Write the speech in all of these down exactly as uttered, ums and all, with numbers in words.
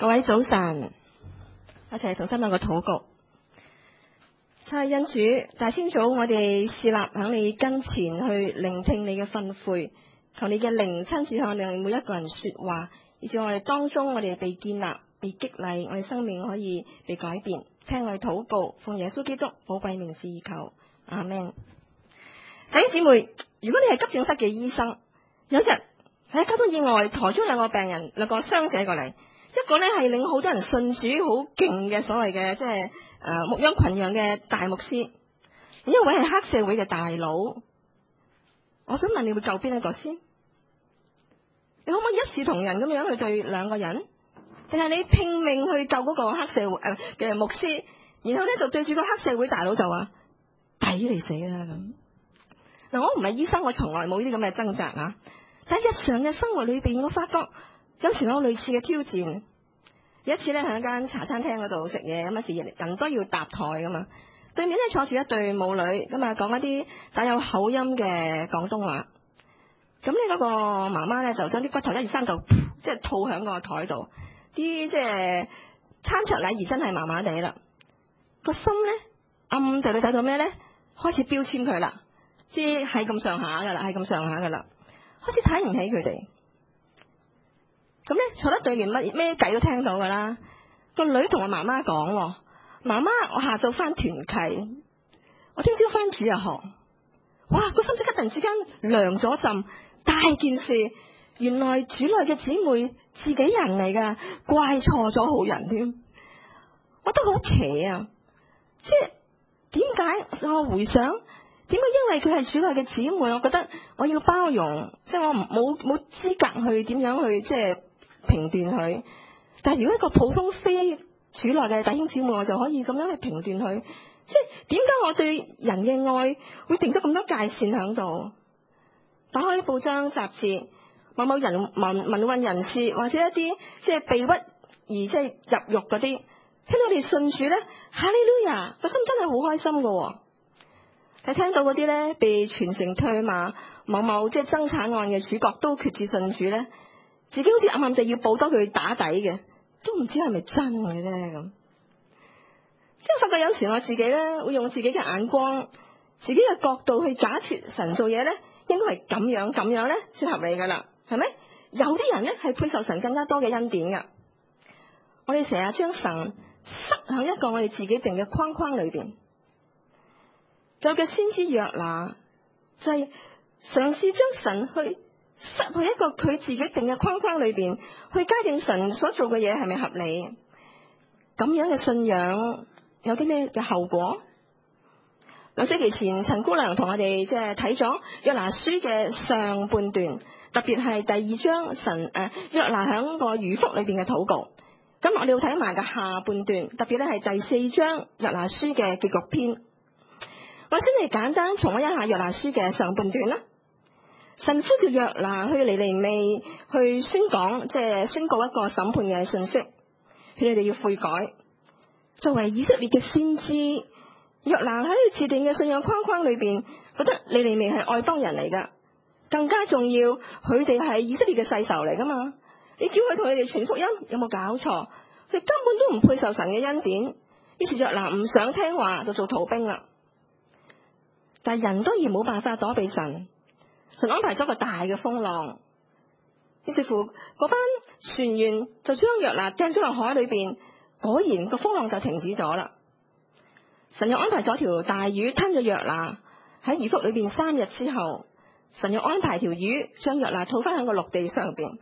各位早晨，一齊同心有個禱告。差恩主，大清早我哋侍立喺你跟前去聆聽你嘅訓誨，求你嘅靈親自向我哋每一個人說話，以至我哋當中我哋被建立、被激勵，我哋生命可以被改變。聽我哋禱告，奉耶穌基督寶貴名字而求，阿們。弟兄姊妹，如果你係急症室嘅醫生，有一日喺交通意外抬咗兩個病人、兩個傷者過嚟，一個呢係令好多人信主好勁嘅所謂嘅即係誒牧羊群羊嘅大牧師，另一位係黑社會嘅大佬。我想問你會救邊一個先？你可唔可以一視同仁咁樣去對兩個人？定係你拼命去救嗰個黑社會誒嘅、呃、牧師，然後咧就對住個黑社會大佬就話抵你死啦咁。嗱，我唔係醫生，我從來冇呢啲咁嘅掙扎啊。但係日常嘅生活裏邊，我發覺有時有類似嘅挑戰。有一次咧喺一間茶餐廳嗰度食嘢，咁啊時人都要搭台噶嘛，對面咧坐住一對母女，咁啊講一啲帶有口音嘅廣東話。咁呢嗰個媽媽咧就將啲骨頭一二三就即係吐響個台度，啲即係餐桌禮儀真係麻麻地啦。個心咧暗地裏睇到咩咧？開始標籤佢啦，即係咁上下噶啦，係咁上下噶啦，開始睇唔起佢哋。咁咧坐得對面乜咩計都聽到噶啦。個女同我媽媽講：媽媽，我下晝翻團契，我聽朝翻主日學。哇！個心即刻突然之間涼咗陣，大件事，原來主內嘅姊妹自己人嚟噶，怪錯咗好人添。我覺得好奇啊！即係點解我回想？點解因為佢係主內嘅姊妹，我覺得我要包容，即係我唔冇冇資格去點樣去即係評斷佢。但係如果一個普通非主內嘅弟兄姊妹，我就可以咁樣去評斷佢。即係點解我對人嘅愛會定咗咁多界線喺度？打開報章雜誌，某某人民民運人士或者一啲即係被屈而即係入獄嗰啲，聽到你信主咧，哈利路亞，個心真係好開心噶。係聽到嗰啲咧被全城唾罵，某某即係爭產案嘅主角都決志信主咧，自己好似暗暗地要報多佢打底嘅，都唔知係咪真嘅啫咁。即係發覺有時我自己咧會用自己嘅眼光、自己嘅角度去假設神做嘢咧，應該係咁樣咁樣咧先合理噶啦，係咪？有啲人咧係配受神更加多嘅恩典噶。我哋成日將神塞喺一個我哋自己定嘅框框裏邊。仲有嘅先知約拿就係嘗試將神去塞去一個佢自己定嘅框框裏邊，去界定神所做嘅嘢係咪合理。咁樣嘅信仰有啲咩嘅後果？兩星期前陳姑娘同我哋即係睇咗約拿書嘅上半段，特別係第二章神誒、呃、約拿響個魚腹裏邊嘅禱告。咁我哋要睇埋嘅下半段，特別咧係第四章約拿書嘅結局篇。我先嚟簡單重溫一下約拿書嘅上半段啦。神呼召約拿去尼尼微去宣講，即係宣告一個審判嘅信息，佢哋要悔改。作為以色列嘅先知，約拿喺佢自定嘅信仰框框裏邊，覺得尼尼微係外邦人嚟噶，更加重要，佢哋係以色列嘅世仇嚟噶嘛。你叫佢同佢哋傳福音，有冇搞錯？佢根本都唔配受神嘅恩典。於是約拿唔想聽話，就做逃兵啦。但係人當然冇辦法躲避神，神安排咗個大嘅風浪，於是乎嗰班船員就將約拿掟咗落海裏邊，果然個風浪就停止咗啦。神又安排咗條大魚吞咗約拿，喺魚腹裏邊三日之後，神又安排條魚將約拿吐翻喺個陸地上邊。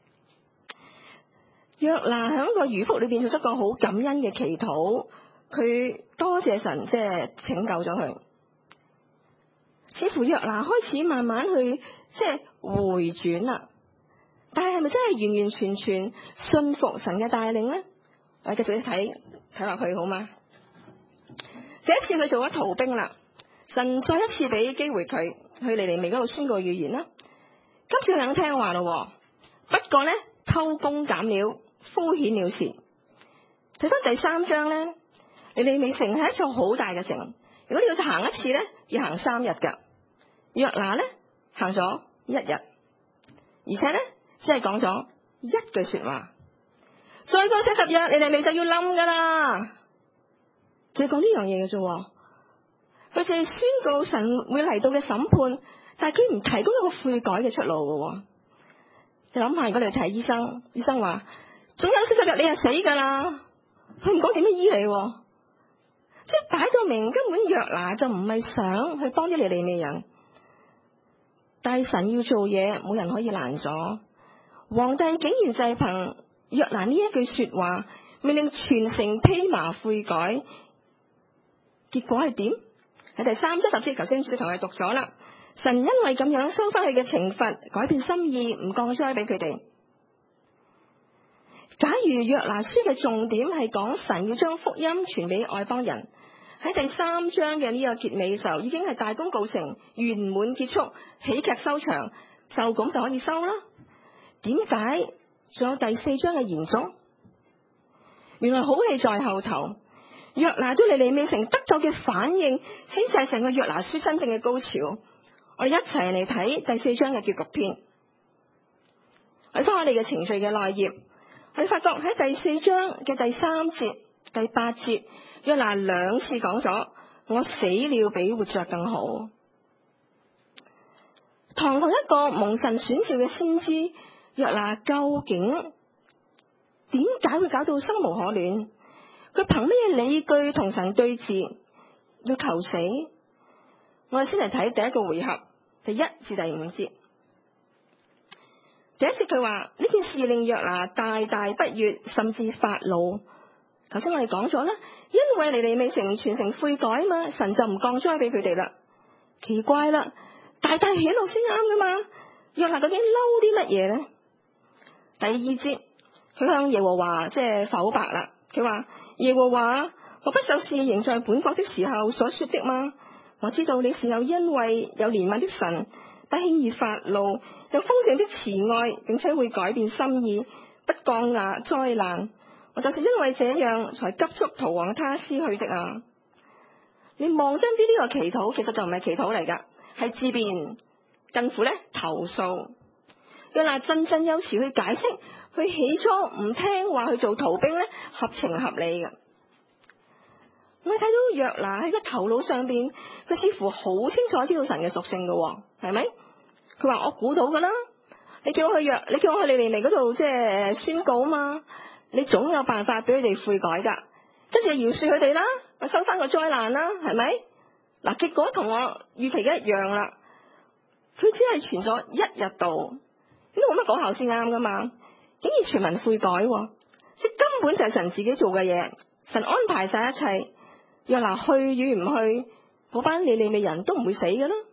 約拿喺個魚腹裏邊做咗個好感恩嘅祈禱，佢多謝神即係拯救咗佢。似乎約拿開始慢慢去即係回轉啦，但係係咪真係完完全全信服神嘅帶領咧？我哋繼續睇睇落去好嗎？第一次佢做咗逃兵啦，神再一次俾機會佢去尼尼微嗰度宣告預言啦。今次佢肯聽話咯，不過咧偷工減料，敷衍了事。睇翻第三章咧，尼尼微城係一座好大嘅城，如果你要行一次咧，要行三日噶。約拿咧行咗一日，而且咧只係講咗一句說話。 再過四十日，尼尼微就要冧噶啦。就係講呢樣嘢嘅啫。佢就係宣告神會嚟到嘅審判，但係佢唔提供一個悔改嘅出路嘅。你諗下，如果你去睇醫生，醫生話總有四十日你係死噶啦，佢唔講點樣醫你，即係擺到明，根本約拿就唔係想去幫啲尼尼微人，但係神要做嘢，冇人可以攔阻。皇帝竟然就係憑約拿呢一句說話，命令全城披麻悔改，結果係點？喺第三章十節，頭先小同佢讀咗啦。神因為咁樣收翻佢嘅懲罰，改變心意，唔降災俾佢哋。假如約拿書嘅重點係講神要將福音傳俾外邦人，喺第三章嘅呢個結尾嘅時候，已經係大功告成，圓滿結束，喜劇收場，就咁就可以收啦。點解仲有第四章嘅延續？原來好戲在後頭。約拿對尼尼微城得救嘅反應，先至係成個約拿書真正嘅高潮。我哋一齊嚟睇第四章嘅結局篇。睇翻我哋嘅程序嘅內頁，我哋發覺喺第四章嘅第三節、第八節，約拿兩次講咗我死了比活着更好。堂堂一個蒙神選召嘅先知，約拿究竟點解會搞到生無可戀？佢憑咩理據同神對峙，要求死？我哋先嚟睇第一個回合，第一至第五節。第一節佢話呢件事令約拿大大不悅，甚至發怒。頭先我哋講咗啦，因為尼尼微城全城悔改嘛，神就唔降災俾佢哋啦。奇怪啦，大大喜怒先啱噶嘛？約拿究竟嬲啲乜嘢呢？第二節佢向耶和華即係否白啦，佢話。耶和華，我不就是仍在本國的時候所說的嗎？我知道你是有恩惠、有憐憫的神，不輕易發怒，有豐盛的慈愛，並且會改變心意，不降下災難。我就是因為這樣才急速逃往他施去的啊！你望真啲呢個祈禱，其實就唔係祈禱嚟噶，係自辯，近乎咧投訴。約拿振振有詞去解釋。佢起初唔聽話去做逃兵咧，合情合理嘅。我睇到約拿喺個頭腦上邊，佢似乎好清楚知道神嘅屬性嘅，係咪？佢話我估到噶啦，你叫我去約，你叫我去尼尼微嗰度即係宣告啊嘛，你總有辦法俾佢哋悔改噶，跟住饒恕佢哋啦，我收翻個災難啦，係咪？嗱，結果同我預期嘅一樣啦，佢只係傳咗一日到，應該冇乜果效先啱噶嘛。竟然全民悔改，即根本就係神自己做嘅嘢，神安排晒一切。約拿去與唔去，嗰班尼尼微人都唔會死嘅啦。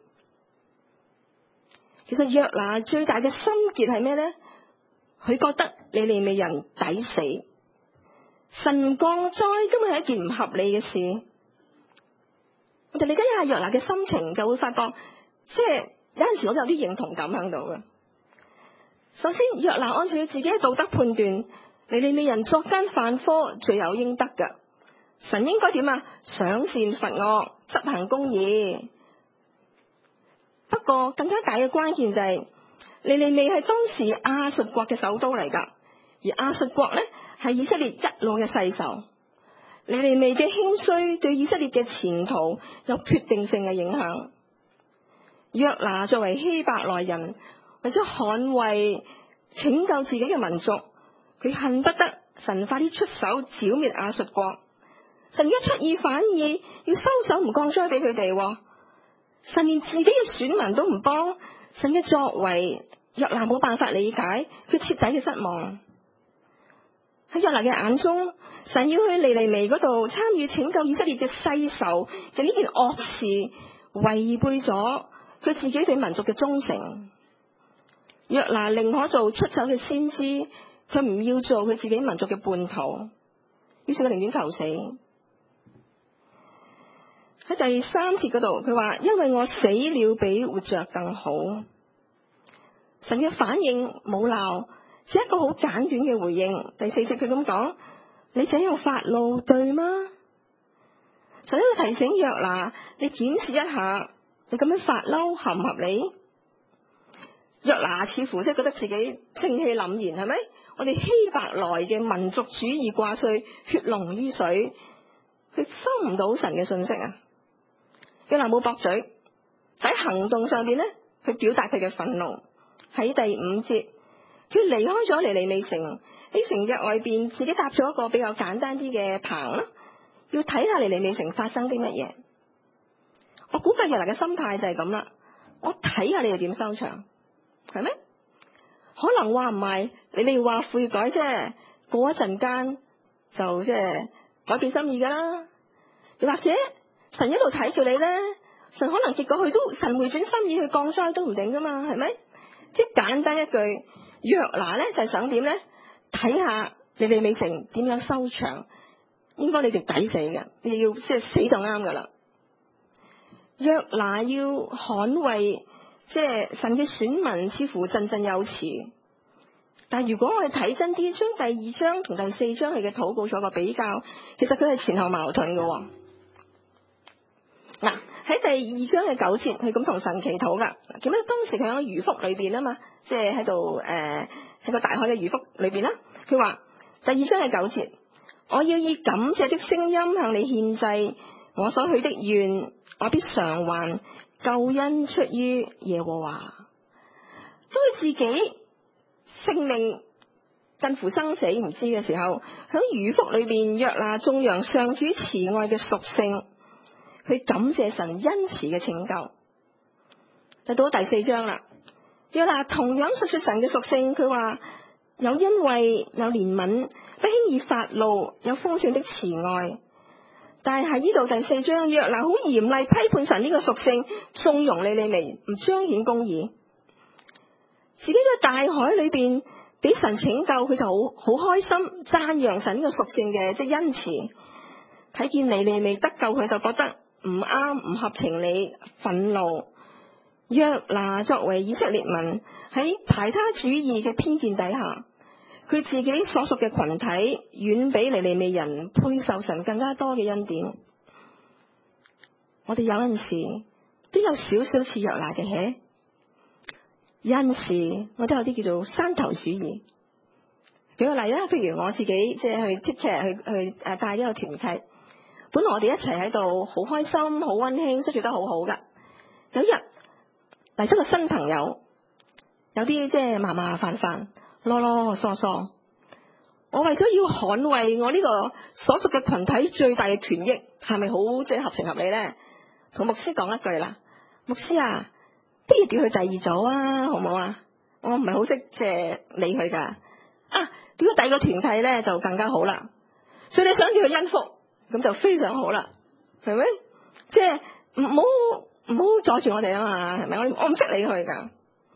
其實約拿最大嘅心結係咩咧？佢覺得尼尼微人抵死，神降災根本係一件唔合理嘅事。我哋理解一下約拿嘅心情，就會發覺，即係有陣時我都有啲認同感喺度嘅。首先，約拿按照佢自己嘅道德判斷，尼尼微人作奸犯科，罪有應得噶。神應該點啊？賞善罰惡，執行公義。不過更加大嘅關鍵就係、是，尼尼微係當時亞述國嘅首都嚟噶，而亞述國咧係以色列一路嘅世仇。尼尼微嘅興衰對以色列嘅前途有決定性嘅影響。約拿作為希伯來人，為咗捍衛拯救自己嘅民族，佢恨不得神快啲出手剿滅亞述國。神一出爾反爾，要收手唔降災俾佢哋。神連自己嘅選民都唔幫，神嘅作為，約拿冇辦法理解，佢徹底嘅失望。喺約拿嘅眼中，神要去尼尼微嗰度參與拯救以色列嘅世仇嘅呢件惡事，違背咗佢自己對民族嘅忠誠。約拿寧可做出走嘅先知，佢唔要做佢自己民族嘅叛徒，於是佢寧願求死。喺第三節嗰度，佢話因為我死了比活着更好。神嘅反應冇鬧，只係一個好簡短嘅回應。第四節佢咁講：你這樣發怒對嗎？神喺度提醒約拿，你檢視一下，你咁樣發嬲合唔合理？約拿似乎即係覺得自己正氣凜然，係咪？ 我哋希伯來嘅民族主義掛帥，血濃於水，佢收唔到神嘅信息啊！約拿冇駁嘴，喺行動上邊咧，佢表達佢嘅憤怒。喺第五節，佢離開咗尼尼微城，喺城嘅外邊自己搭咗一個比較簡單啲嘅棚啦，要睇下尼尼微城發生啲乜嘢。我估計約拿嘅心態就係咁啦，我睇下你哋點收場，係咩？可能話唔係，你哋話悔改啫，過一陣間就即係改變心意噶啦。又或者神一路睇住你咧，神可能結果佢都神回轉心意去降災都唔定噶嘛，係咪？即係簡單一句，約拿咧就係想點咧？睇下你哋未成點樣收場，應該你哋抵死嘅，你要即係死就啱噶啦。約拿要捍衛即係神嘅選民，似乎振振有詞。但如果我哋睇真啲，將第二章同第四章佢嘅禱告做個比較，其實佢係前後矛盾嘅。嗱，喺第二章嘅九節，佢咁同神祈禱噶。咁咧當時佢喺個魚腹裏邊啊嘛，即係喺度誒喺個大海嘅魚腹裏邊啦。佢話第二章嘅九節，我要以感謝的聲音向你獻祭，我所許的願我必償還，救恩出於耶和華。當佢自己性命近乎生死唔知嘅時候，喺魚腹裏邊約拿頌揚上主慈愛嘅屬性，佢感謝神恩慈嘅拯救。就到咗第四章啦，約拿同樣述說神嘅屬性，佢話有恩惠，有憐憫，不輕易發怒，有豐盛的慈愛。但係喺呢度第四章，約拿好嚴厲批判神呢個屬性，縱容尼尼微，唔彰顯公義。自己喺大海裏邊俾神拯救，佢就好好開心，讚揚神呢個屬性嘅即係恩慈。睇見尼尼微得救，佢就覺得唔啱，唔合情理，憤怒。約拿作為以色列民喺排他主義嘅偏見底下，佢自己所屬嘅群體遠比尼尼微人配受神更加多嘅恩典。我哋有陣時都有少少似約拿嘅嘢。有陣時我都有啲叫做山頭主義。舉個例啦，譬如我自己即係去 take care 去去誒帶呢個團契，本來我哋一齊喺度好開心、好溫馨，相處得好好噶。有一日嚟咗個新朋友，有啲即係麻麻煩煩、囉囉嗦嗦。我為咗要捍衛我呢個所屬嘅群體最大嘅權益，係咪好即係合情合理咧？同牧師講一句啦，牧師啊，不如調去第二組啊，好唔好啊？我唔係好識即係理佢噶，啊，調去第二個團契咧就更加好啦。所以你想叫佢恩福，咁就非常好啦，係咪？即係唔好唔好阻住我哋啊嘛，係咪？我我唔識理佢噶。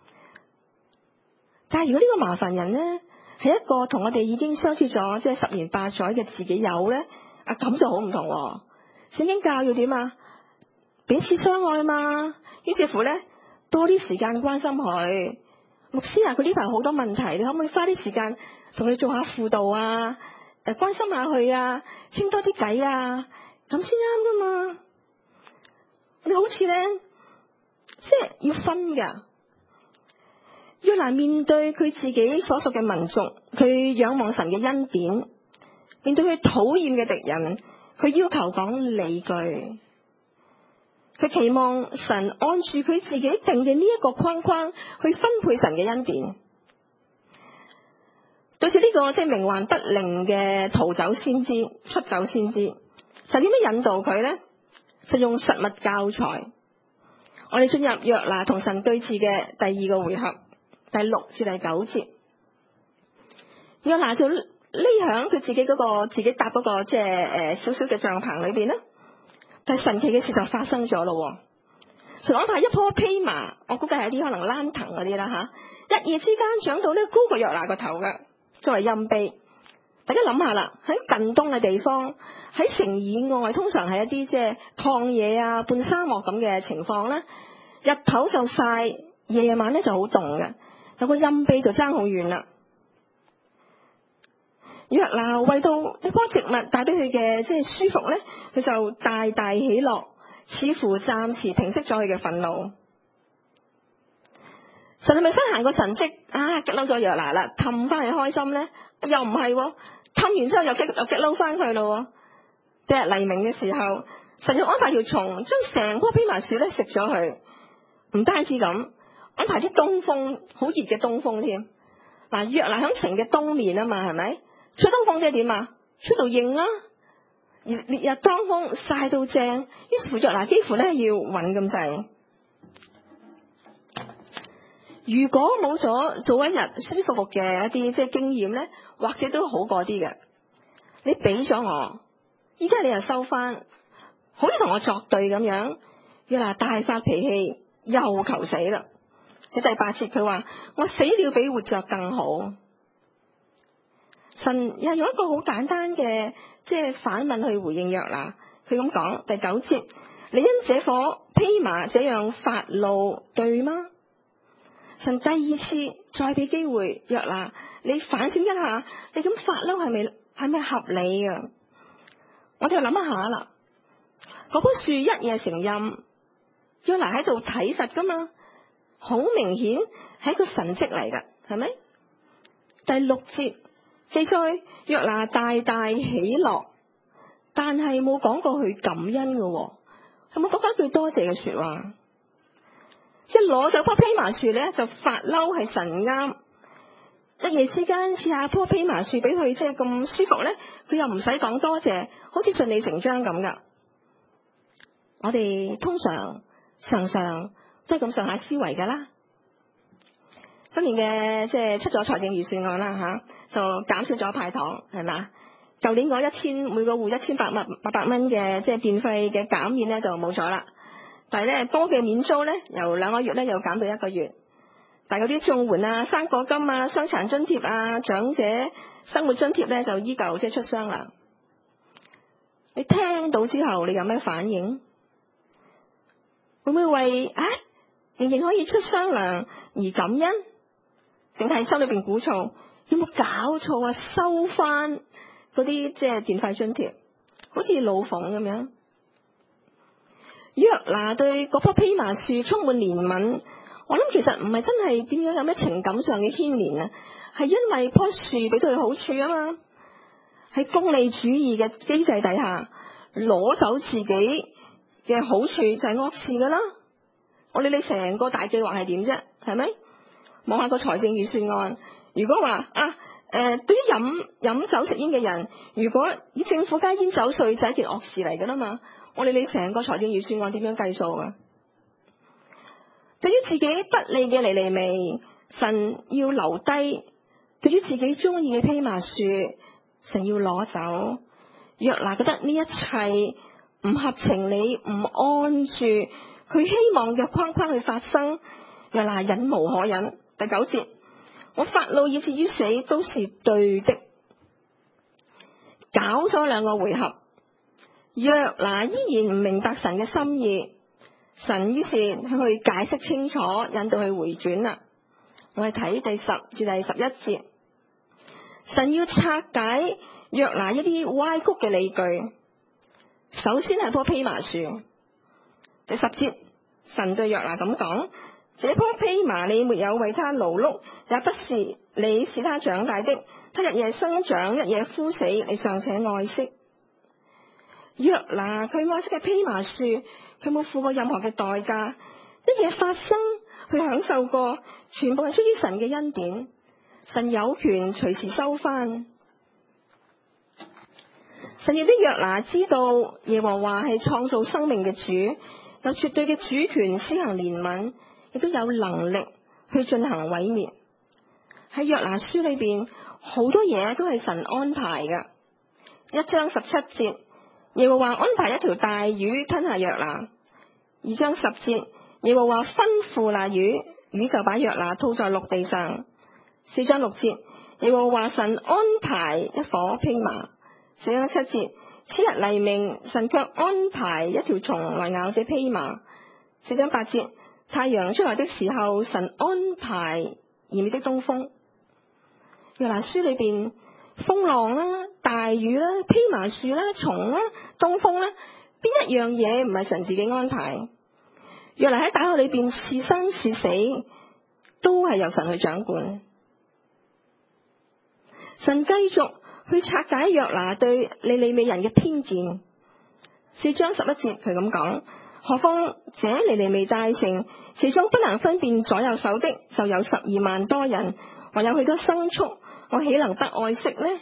但係如果呢個麻煩人咧，係一個同我哋已經相處咗即係十年八載嘅自己友咧，啊咁就好唔同。聖經教要點啊？彼此相愛嘛。於是乎咧，多啲時間關心佢。牧師啊，佢呢排好多問題，你可唔可以花啲時間同佢做下輔導啊？誒，關心下佢啊，傾多啲偈啊，咁先啱噶嘛。你好似咧，即係要分噶。約拿面對佢自己所屬嘅民族，佢仰望神嘅恩典；面對佢討厭嘅敵人，佢要求講理據。佢期望神按住佢自己定嘅呢一個框框去分配神嘅恩典。對住呢個即係冥頑不靈嘅逃走先知、出走先知，神點樣引導佢呢？就用實物教材。我哋進入約拿同神對峙嘅第二個回合。第六至第九節，約拿就匿響佢自己嗰、那個自己搭嗰、那個即係誒小小嘅帳篷裏邊咧。但係神奇嘅事就發生咗咯。神安排一棵披麻，我估計係啲可能蘭藤嗰啲啦吓，一夜之間長到咧高過約拿個頭嘅，作為蔭庇。大家諗下啦，喺近東嘅地方，喺城以外，通常係一啲即係曠野啊、半沙漠咁嘅情況咧，日頭就曬，夜晚咧就好凍嘅。有個蔭庇就爭好遠啦。約拿為到一棵植物帶俾佢嘅即係舒服咧，佢就大大喜樂，似乎暫時平息咗佢嘅憤怒。 神係咪想行個神蹟啊？激嬲咗約拿啦，氹翻佢開心咧？又唔係，氹完之後又激又激嬲翻佢咯。第日黎明嘅時候，神又安排條蟲將成棵蓖麻樹咧食咗佢。唔單止咁，安排啲東風，好熱嘅東風添。嗱，約拿響城嘅東面啊嘛，係咪？吹東風即係點啊？吹到應啦，烈烈日當空，曬到正。於是乎約拿幾乎咧要暈咁滯。如果冇咗做一日舒舒服服嘅一啲即係經驗咧，或者都好過啲嘅。你俾咗我，依家你又收翻，好似同我作對咁樣。約拿大發脾氣，又求死啦。喺第八節佢話：我死了比活着更好。神又用一個好簡單嘅即係反問去回應約拿。佢咁講，第九節：你因這棵蓖麻這樣發怒，對嗎？神第二次再俾機會約拿，你反省一下，你咁發嬲係咪係咪合理啊？我哋就諗一下啦。嗰棵樹一夜成蔭，約拿喺度睇實噶嘛，好明顯係一個神蹟嚟噶，係咪？第六節記載約拿大大喜樂，但係冇講過佢感恩噶，係冇講翻句多謝嘅說話。一攞咗棵蓖麻樹咧，就發嬲係神啱。一夜之間賜下棵蓖麻樹俾佢，即係咁舒服咧，佢又唔使講多謝，好似順理成章咁噶。我哋通常常常都係咁上下思維噶啦。今年嘅即係出咗財政預算案啦吓，就減少咗派糖係嘛？舊年嗰一千每個戶一千八百八百蚊嘅即係電費嘅減免咧就冇咗啦。但係咧多嘅免租咧，由兩個月咧又減到一個月。但係嗰啲綜援啊、生果金啊、傷殘津貼啊、長者生活津貼咧就依舊即係出箱啦。你聽到之後，你有咩反應？會唔會為啊仍然可以出雙糧而感恩？定係心裏邊鼓噪，有冇搞錯啊？收翻嗰啲即係電費津貼，好似老馮咁樣。約拿對嗰棵蓖麻樹充滿憐憫，我諗其實唔係真係點樣有咩情感上嘅牽連啊，係因為棵樹俾到佢好處啊嘛。喺功利主義嘅機制底下，攞走自己嘅好處就係惡事噶啦。我理你成個大計劃係點啫？係咪？望下個財政預算案，如果話啊，誒、呃，對於飲飲酒食煙嘅人，如果以政府加煙酒稅就係一件惡事嚟噶啦嘛。我理你成個財政預算案點樣計數噶？對於自己不利嘅尼尼微，神要留低；對於自己中意嘅蓖麻樹，神要攞走。約拿覺得呢一切唔合情理，唔按住佢希望嘅框框去發生，約拿忍無可忍。第九節，我發怒以至於死都是對的。搞咗兩個回合，約拿依然唔明白神嘅心意，神於是向佢解釋清楚，引導佢回轉啦。我哋睇第十至第十一節，神要拆解約拿一啲歪曲嘅理據。首先係棵蓖麻樹。第十節，神對約拿咁講：這棵蓖麻你沒有為他勞碌，也不是你使他長大的，他日夜生長，一夜枯死，你尚且愛惜。約拿佢愛惜嘅蓖麻樹，佢冇付過任何嘅代價，一夜發生，佢享受過，全部係出於神嘅恩典，神有權隨時收翻。神要俾約拿知道，耶和華係創造生命嘅主，有絕對嘅主權施行憐憫，亦都有能力去進行毀滅。喺約拿書裏邊，好多嘢都係神安排嘅。一章十七節，耶和華安排一條大魚吞下約拿。二章十節，耶和華吩咐那魚，魚就把約拿吐在陸地上。四章六節，耶和華神安排一棵蓖麻。四章七節，次日黎明，神卻安排一條蟲來咬這蓖麻。四章八節，太陽出來的時候，神安排炎熱的東風。約拿書裏邊，風浪啦、大雨啦、蓖麻樹啦、蟲啦、東風啦，邊一樣嘢唔係神自己安排？約拿喺大海裏邊是生是死， 都係由神去掌管。神繼續去拆解約拿對尼尼微人嘅偏見。四章十一節佢咁講：何況這尼尼微大城，其中不能分辨左右手的，就有十二萬多人，還有許多牲畜，我豈能不愛惜呢？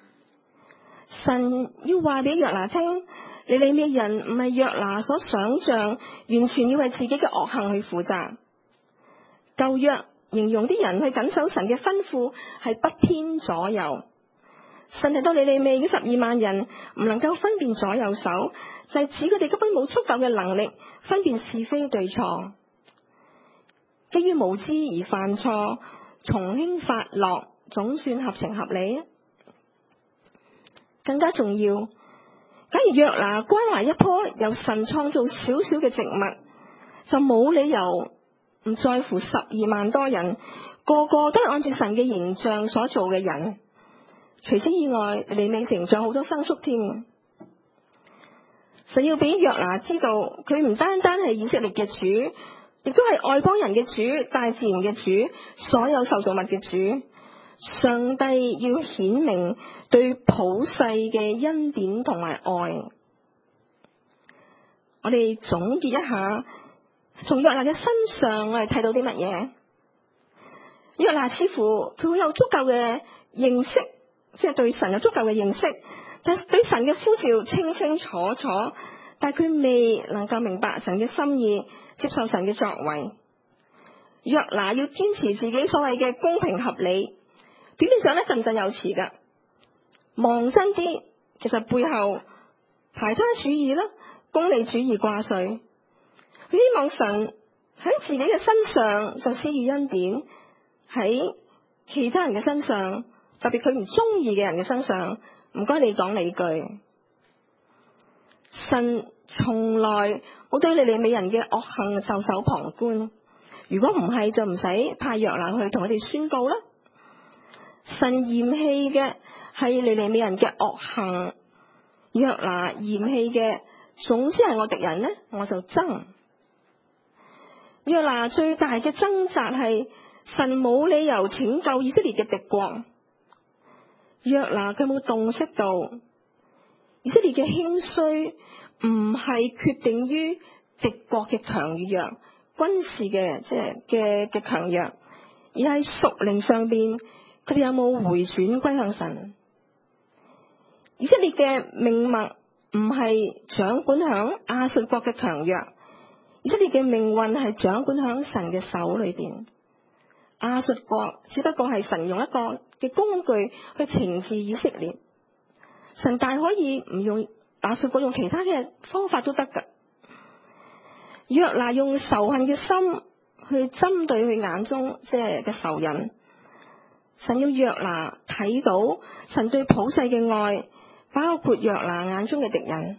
神要話俾約拿聽，尼尼微人唔係約拿所想象，完全要為自己嘅惡行去負責。舊約形容啲人去謹守神嘅吩咐係不偏左右。神提到尼尼微嘅十二萬人唔能夠分辨左右手，就係指佢哋根本冇足夠嘅能力分辨是非對錯，基於無知而犯錯，從輕發落，總算合情合理。更加重要，假如約拿關懷一棵由神創造少少嘅植物，就冇理由唔在乎十二萬多人，個個都係按照神嘅形象所做嘅人。除此以外，尼尼微城仲有好多牲畜添。神要俾約拿知道，佢唔單單係以色列嘅主，亦都係外邦人嘅主，大自然嘅主，所有受造物嘅主。上帝要顯明對普世嘅恩典同埋愛。我哋總結一下，從約拿嘅身上我哋睇到啲乜嘢？約拿似乎佢會有足夠嘅認識，即係對神有足夠嘅認識，但係對神嘅呼召清清楚楚，但係佢未能夠明白神嘅心意，接受神嘅作為。約拿要堅持自己所謂嘅公平合理，表面上咧振振有詞噶，望真啲，其實背後排他主義啦、功利主義掛帥。佢希望神喺自己嘅身上就施予恩典，喺其他人嘅身上，特別佢唔中意嘅人嘅身上，唔該你講理據。神從來冇對尼尼微人嘅惡行袖手旁觀，如果唔係就唔使派約拿去同佢哋宣告啦。神嫌棄嘅係尼尼微人嘅惡行，約拿嫌棄嘅總之係我敵人呢，我就憎。約拿最大嘅掙扎係神冇理由拯救以色列嘅敵國。約拿佢冇洞悉到以色列嘅興衰唔係決定於敵國嘅強與弱，軍事嘅即係嘅嘅強弱，而係屬靈上邊佢哋有冇回轉歸向神。以色列嘅命脈唔係掌管響亞述國嘅強弱，以色列嘅命運係掌管響神嘅手裏邊。亞述國只不過係神用一個嘅工具去懲治以色列，神大可以唔用亞述國，用其他嘅方法都得噶。約拿用仇恨嘅心去針對佢眼中即係嘅仇人，神要約拿睇到神對普世嘅愛，包括約拿眼中嘅敵人。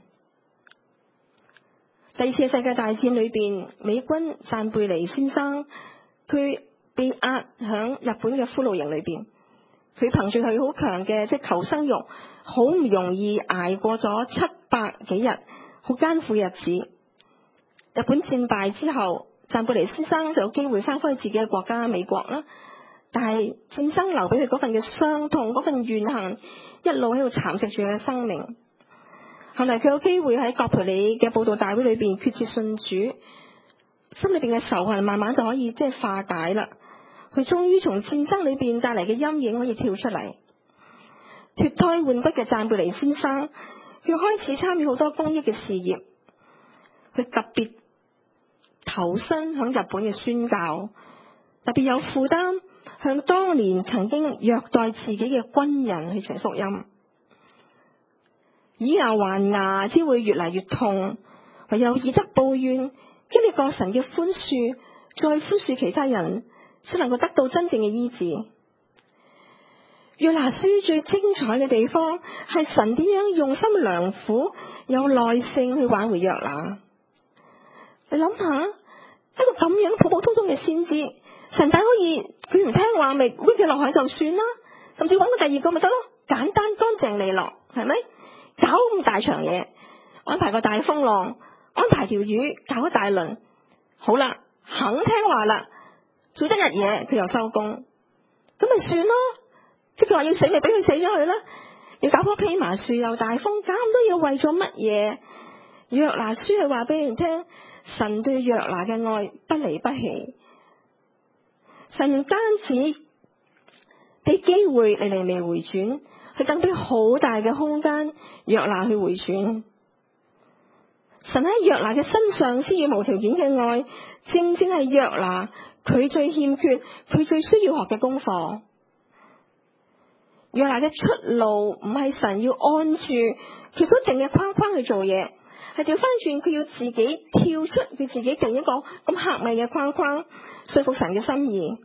第二次世界大戰裏邊，美軍贊貝尼先生佢被壓響日本嘅俘虜營裏邊，佢憑住佢好強嘅即係求生欲，好唔容易挨過咗七百幾日好艱苦日子。日本戰敗之後，贊貝尼先生就有機會翻返去自己嘅國家美國啦。但係戰爭留俾佢嗰份嘅傷痛，嗰份怨恨，一路喺度蠶食住佢嘅生命。後嚟佢有機會喺葛培理嘅佈道大會裏邊決志信主，心裏邊嘅仇恨慢慢就可以即係化解啦。佢終於從戰爭裏邊帶嚟嘅陰影可以跳出嚟，脫胎換骨嘅贊貝尼先生，佢開始參與好多公益嘅事業，佢特別投身響日本嘅宣教，特別有負擔向當年曾經虐待自己嘅軍人去傳福音。以牙還牙只會越嚟越痛，唯有以德報怨，經歷過神嘅寬恕，再寬恕其他人，先能夠得到真正嘅醫治。約拿書最精彩嘅地方係神點樣用心良苦，有耐性去挽回約拿。你諗下，一個咁樣普普通通嘅先知，神大可以佢唔聽話咪搣佢落海就算啦，甚至揾個第二個咪得咯，簡單乾淨利落，係咪？搞咁大場嘢，安排個大風浪，安排條魚，搞一大輪，好啦，肯聽話啦， 做得日嘢佢又收工，咁咪算咯。即係佢話要死咪俾佢死咗佢啦，要搞棵蓖麻樹又大風，搞咁多嘢為咗乜嘢？約拿書係話俾人聽，神對約拿嘅愛不離不棄，神唔單止俾機會尼尼微回轉，佢更俾好大嘅空間約拿去回轉。神喺約拿嘅身上施予無條件嘅愛，正正係約拿佢最欠缺、佢最需要學嘅功課。約拿嘅出路唔係神要按住佢所定嘅框框去做嘢，係調翻轉佢要自己跳出佢自己定一個咁狹隘嘅框框，說服神嘅心意。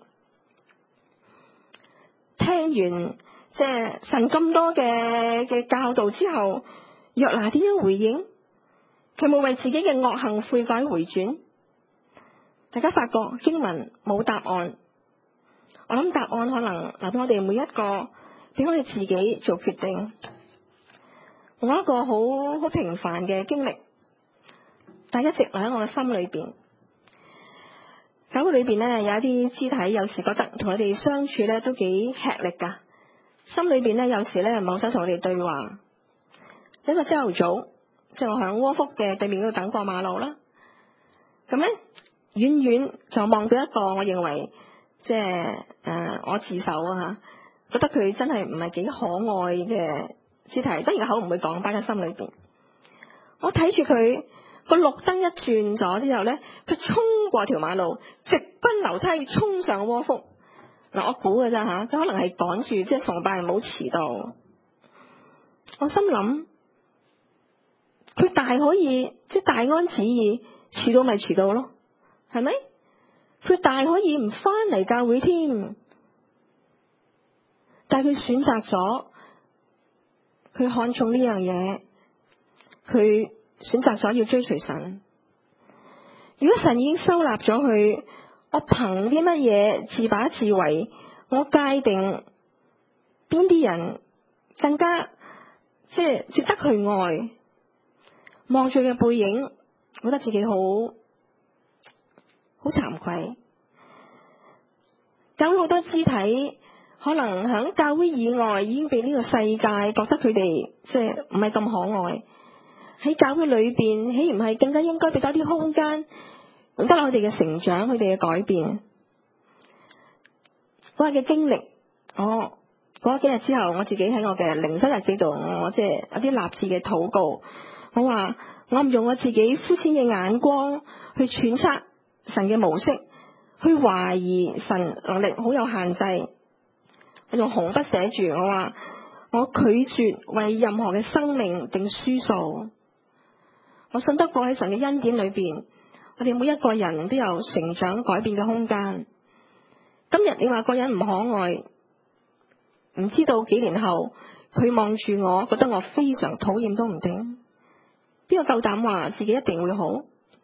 聽完即係神咁多嘅嘅教導之後，約拿點樣回應？佢冇為自己嘅惡行悔改回轉。大家發覺經文冇答案，我諗答案可能留俾我哋每一個，俾我哋自己做決定。我有一個好好平凡嘅經歷，但係一直留喺我嘅心裏邊。教會裏邊咧有一啲肢體，有時覺得同佢哋相處咧都幾吃力噶，心裏邊咧有時咧唔好想同佢哋對話。一個朝頭早，即係我響窩福嘅對面嗰度等過馬路啦，咁咧遠遠就望到一個我認為即係誒我自首啊吓，覺得佢真係唔係幾可愛嘅肢體，當然口唔會講，擺喺心裏邊。我睇住佢個綠燈一轉咗之後咧，佢衝過條馬路，直奔樓梯衝上窩福。嗱，我估嘅咋吓，佢可能係趕住即係崇拜唔好遲到。我心諗佢大可以即係大安旨意，遲到咪遲到咯，係咪？佢大可以唔翻嚟教會添，但係佢選擇咗，佢看重呢樣嘢，佢選擇咗要追隨神。如果神已經收納咗佢，我憑啲乜嘢自把自為？我界定邊啲人更加即係值得佢愛？望住佢嘅背影，覺得自己好好慚愧。教會好多肢體可能喺教會以外已經被呢個世界覺得佢哋即係唔係咁可愛，喺教會裏邊豈唔係更加應該俾多啲空間，得到佢哋嘅成長，佢哋嘅改變。嗰日嘅經歷，我嗰幾日之後，我自己喺我嘅靈修日記度，我即係有啲立志嘅禱告。我話我唔用我自己膚淺嘅眼光去揣測神嘅模式，去懷疑神能力好有限制。我用紅筆寫住，我話我拒絕為任何嘅生命定輸數。我信得過喺神嘅恩典裏邊，我哋每一個人都有成長改變嘅空間。今日你話個人唔可愛，唔知道幾年後佢望住我，覺得我非常討厭都唔定。邊個夠膽話自己一定會好？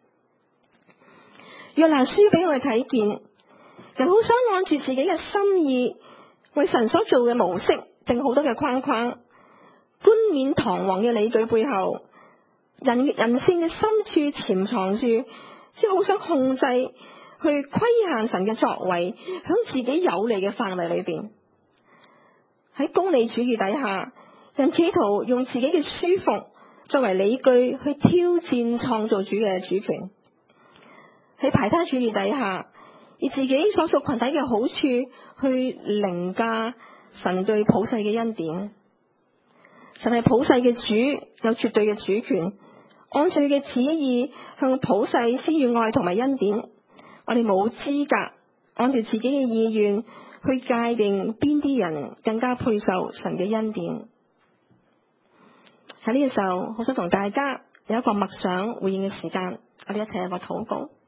約拿書俾我哋睇見，人好想按住自己嘅心意，為神所做嘅模式定好多嘅框框，冠冕堂皇嘅理據背後，人人性嘅深處潛藏住，即係好想控制，去規限神嘅作為，響自己有利嘅範圍裏邊。喺功利主義底下，人企圖用自己嘅舒服作為理據去挑戰創造主嘅主權。喺排他主義底下，以自己所屬群體嘅好處去凌駕神對普世嘅恩典。神係普世嘅主，有絕對嘅主權，按住佢嘅旨意向普世施予愛同埋恩典。我哋冇資格按住自己嘅意願去界定邊啲人更加配受神嘅恩典。喺呢個時候，好想同大家有一個默想回應嘅時間，我哋一齊有一個禱告。